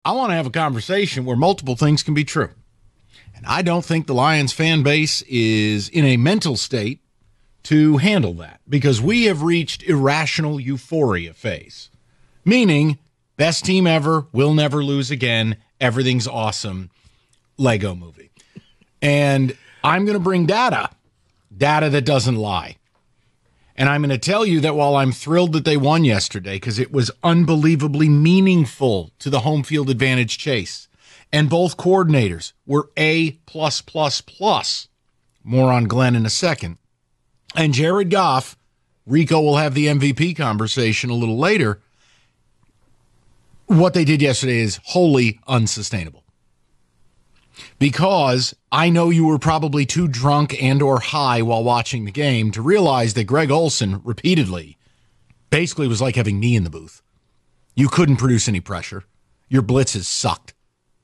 I want to have a conversation where multiple things can be true. And I don't think the Lions fan base is in a mental state to handle that because we have reached irrational euphoria phase, meaning best team ever, will never lose again, everything's awesome, Lego movie. And I'm going to bring data that doesn't lie. And I'm going to tell you that while I'm thrilled that they won yesterday because it was unbelievably meaningful to the home field advantage chase, and both coordinators were A+++. More on Glenn in a second. And Jared Goff, Rico will have the MVP conversation a little later. What they did yesterday is wholly unsustainable. Because I know you were probably too drunk and or high while watching the game to realize that Greg Olsen repeatedly basically was like having me in the booth. You couldn't produce any pressure. Your blitzes sucked.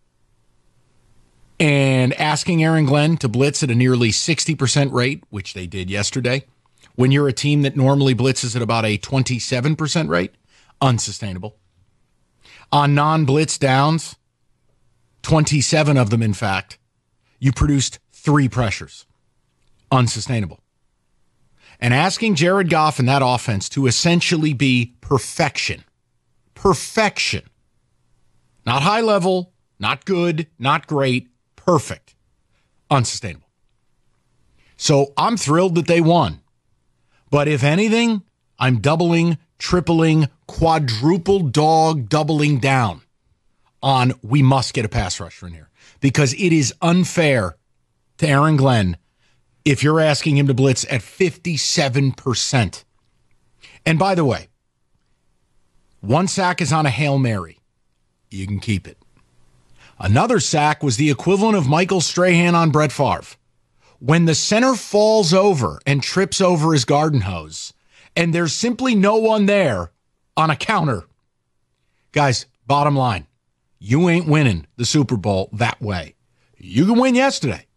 And asking Aaron Glenn to blitz at a nearly 60% rate, which they did yesterday, when you're a team that normally blitzes at about a 27% rate, unsustainable. On non-blitz downs, 27 of them, in fact, you produced 3 pressures. Unsustainable. And asking Jared Goff and that offense to essentially be perfection. Perfection. Not high level, not good, not great, perfect. Unsustainable. So I'm thrilled that they won. But if anything, I'm doubling, tripling, quadruple dog doubling down on we must get a pass rusher in here because it is unfair to Aaron Glenn if you're asking him to blitz at 57%. And by the way, 1 sack is on a Hail Mary. You can keep it. Another sack was the equivalent of Michael Strahan on Brett Favre. When the center falls over and trips over his garden hose and there's simply no one there on a counter, guys, bottom line, you ain't winning the Super Bowl that way. You can win yesterday.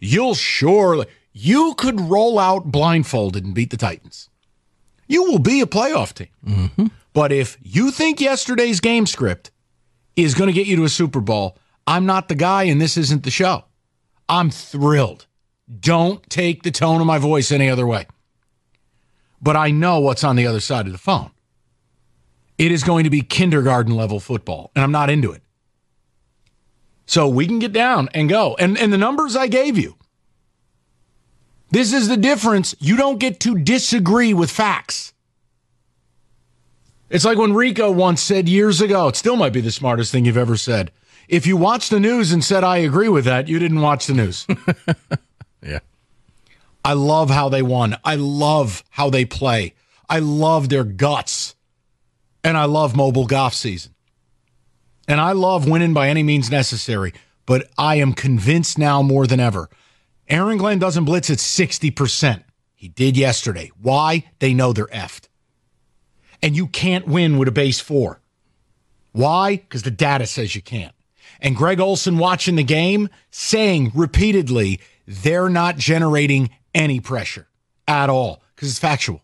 You could roll out blindfolded and beat the Titans. You will be a playoff team. Mm-hmm. But if you think yesterday's game script is going to get you to a Super Bowl, I'm not the guy and this isn't the show. I'm thrilled. Don't take the tone of my voice any other way. But I know what's on the other side of the phone. It is going to be kindergarten level football, and I'm not into it. So we can get down and go. And the numbers I gave you, this is the difference. You don't get to disagree with facts. It's like when Rico once said years ago, it still might be the smartest thing you've ever said. If you watched the news and said, I agree with that, you didn't watch the news. Yeah. I love how they won. I love how they play. I love their guts. And I love mobile golf season. And I love winning by any means necessary. But I am convinced now more than ever. Aaron Glenn doesn't blitz at 60%. He did yesterday. Why? They know they're effed. And you can't win with a base 4. Why? Because the data says you can't. And Greg Olsen watching the game saying repeatedly they're not generating any pressure at all because it's factual.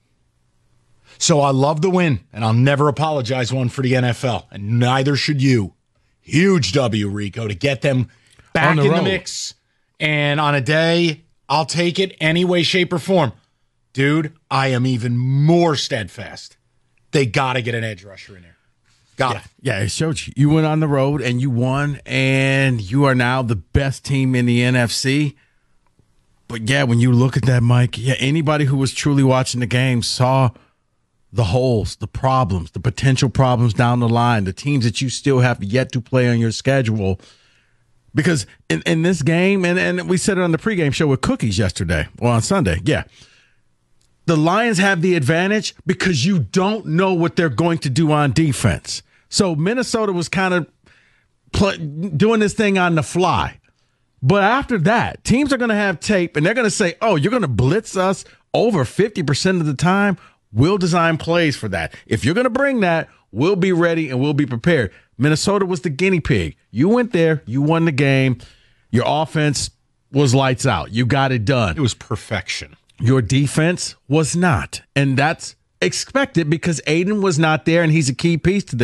So I love the win, and I'll never apologize one for the NFL, and neither should you. Huge W, Rico, to get them back in the mix. And on a day, I'll take it any way, shape, or form. Dude, I am even more steadfast. They got to get an edge rusher in there. Got it. Yeah, it showed you. You went on the road, and you won, and you are now the best team in the NFC. But, yeah, when you look at that, Mike, anybody who was truly watching the game saw the holes, the problems, the potential problems down the line, the teams that you still have yet to play on your schedule. Because in this game, and we said it on the pregame show with Cookies yesterday, or on Sunday, the Lions have the advantage because you don't know what they're going to do on defense. So Minnesota was kind of doing this thing on the fly. But after that, teams are going to have tape, and they're going to say, oh, you're going to blitz us over 50% of the time? We'll design plays for that. If you're going to bring that, we'll be ready and we'll be prepared. Minnesota was the guinea pig. You went there. You won the game. Your offense was lights out. You got it done. It was perfection. Your defense was not. And that's expected because Aiden was not there, and he's a key piece to this.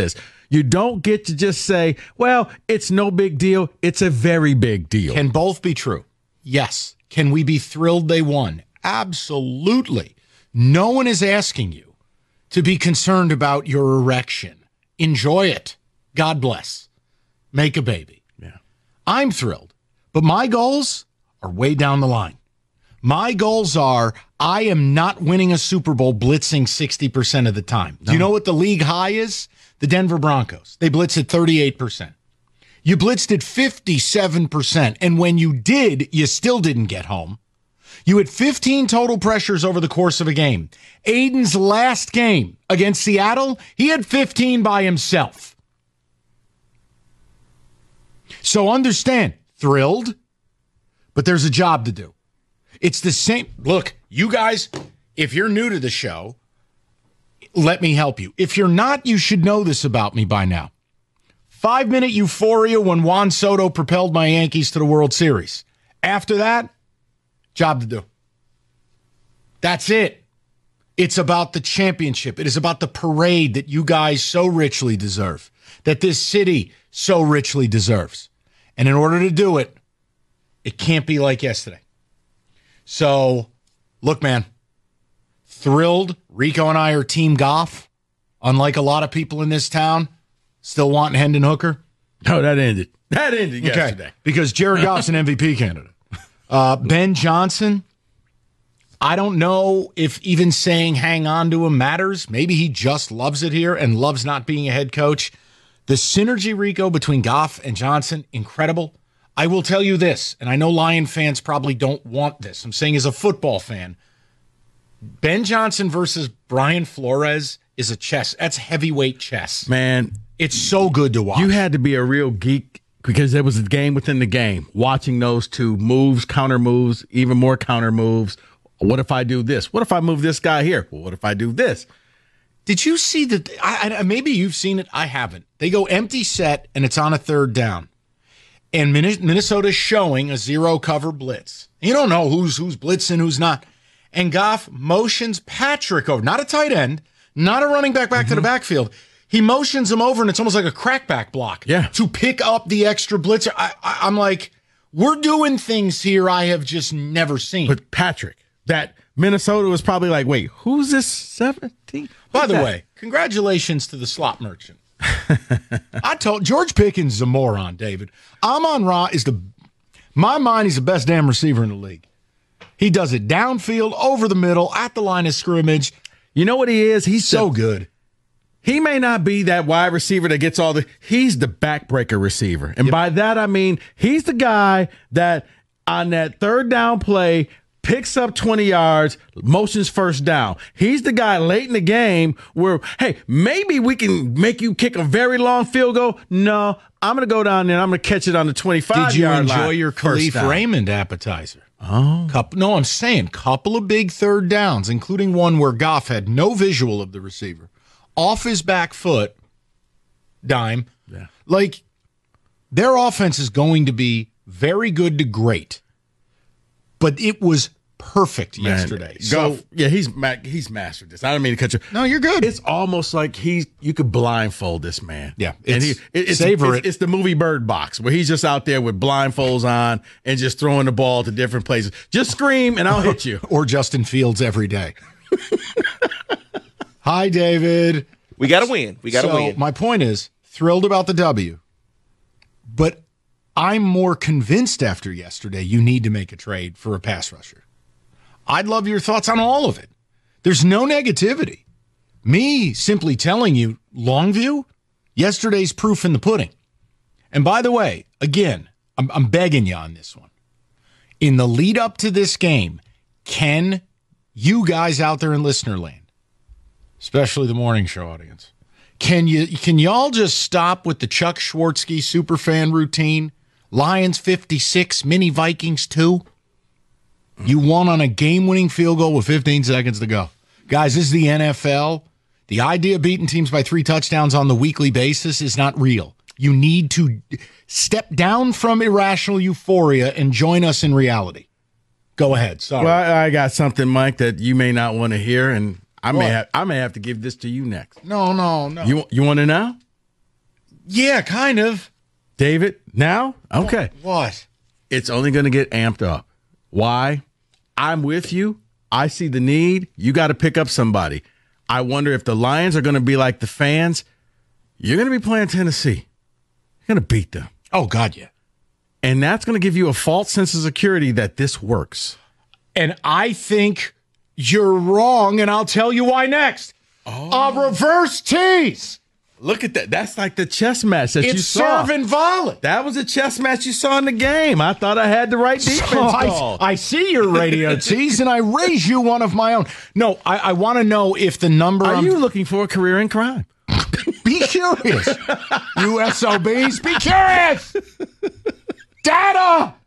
You don't get to just say, well, it's no big deal. It's a very big deal. Can both be true? Yes. Can we be thrilled they won? Absolutely. No one is asking you to be concerned about your erection. Enjoy it. God bless. Make a baby. Yeah. I'm thrilled. But my goals are way down the line. My goals are I am not winning a Super Bowl blitzing 60% of the time. Do you know what the league high is? The Denver Broncos. They blitz at 38%. You blitzed at 57%, and when you did, you still didn't get home. You had 15 total pressures over the course of a game. Aiden's last game against Seattle, he had 15 by himself. So understand, thrilled, but there's a job to do. It's the same. Look, you guys, if you're new to the show, let me help you. If you're not, you should know this about me by now. 5-minute euphoria when Juan Soto propelled my Yankees to the World Series. After that, job to do. That's it. It's about the championship. It is about the parade that you guys so richly deserve, that this city so richly deserves. And in order to do it, it can't be like yesterday. So, look, man, thrilled. Rico and I are Team Goff. Unlike a lot of people in this town, still wanting Hendon Hooker. No, that ended. That ended yesterday. Because Jared Goff's an MVP candidate. Ben Johnson, I don't know if even saying hang on to him matters. Maybe he just loves it here and loves not being a head coach. The synergy, Rico, between Goff and Johnson, incredible. I will tell you this, and I know Lion fans probably don't want this. I'm saying as a football fan, Ben Johnson versus Brian Flores is a chess. That's heavyweight chess. Man, it's so good to watch. You had to be a real geek because there was a game within the game. Watching those two moves, counter moves, even more counter moves. What if I do this? What if I move this guy here? Well, what if I do this? Did you see that? Maybe you've seen it. I haven't. They go empty set, and it's on a third down. And Minnesota's showing a zero cover blitz. You don't know who's blitzing, who's not. And Goff motions Patrick over, not a tight end, not a running back to the backfield. He motions him over, and it's almost like a crackback block to pick up the extra blitzer. I'm like, we're doing things here I have just never seen. But Patrick, that Minnesota was probably like, wait, who's this 17? By the way, congratulations to the slot merchant. I told George Pickens is a moron, David. Amon-Ra is my mind, he's the best damn receiver in the league. He does it downfield, over the middle, at the line of scrimmage. You know what he is? He's so good. He may not be that wide receiver that gets he's the backbreaker receiver. And by that, I mean, he's the guy that on that third down play picks up 20 yards, motions first down. He's the guy late in the game where, hey, maybe we can make you kick a very long field goal. No, I'm going to go down there and I'm going to catch it on the 25-yard line. Did you enjoy your Khalif Raymond appetizer? Oh. No, I'm saying couple of big third downs, including one where Goff had no visual of the receiver. Off his back foot, dime. Yeah. Like, their offense is going to be very good to great. But it was perfect yesterday. So he's mastered this. I don't mean to cut you. No, you're good. It's almost like you could blindfold this man. Yeah, it's the movie Bird Box where he's just out there with blindfolds on and just throwing the ball to different places. Just scream and I'll hit you. Or Justin Fields every day. Hi, David. We got to win. We got to win. My point is, thrilled about the W, but I'm more convinced after yesterday you need to make a trade for a pass rusher. I'd love your thoughts on all of it. There's no negativity. Me simply telling you, Longview, yesterday's proof in the pudding. And by the way, again, I'm begging you on this one. In the lead up to this game, can you guys out there in listener land, especially the morning show audience, can y'all just stop with the Chuck Schwartzky superfan routine? Lions 56, mini Vikings 2. You won on a game-winning field goal with 15 seconds to go. Guys, this is the NFL. The idea of beating teams by 3 touchdowns on the weekly basis is not real. You need to step down from irrational euphoria and join us in reality. Go ahead. Sorry. Well, I got something, Mike, that you may not want to hear, and I may have to give this to you next. No. You want to know? Yeah, kind of. David, now? Okay. What? It's only going to get amped up. Why? I'm with you. I see the need. You got to pick up somebody. I wonder if the Lions are going to be like the fans. You're going to be playing Tennessee. You're going to beat them. Oh, God, yeah. And that's going to give you a false sense of security that this works. And I think you're wrong, and I'll tell you why next. A reverse tease. Look at that. That's like the chess match that you saw. It's serve and volley. That was a chess match you saw in the game. I thought I had the right defense call. I see your radio tease, and I raise you one of my own. No, I want to know if the number... Are you looking for a career in crime? Be curious. You SOBs, be curious. Data.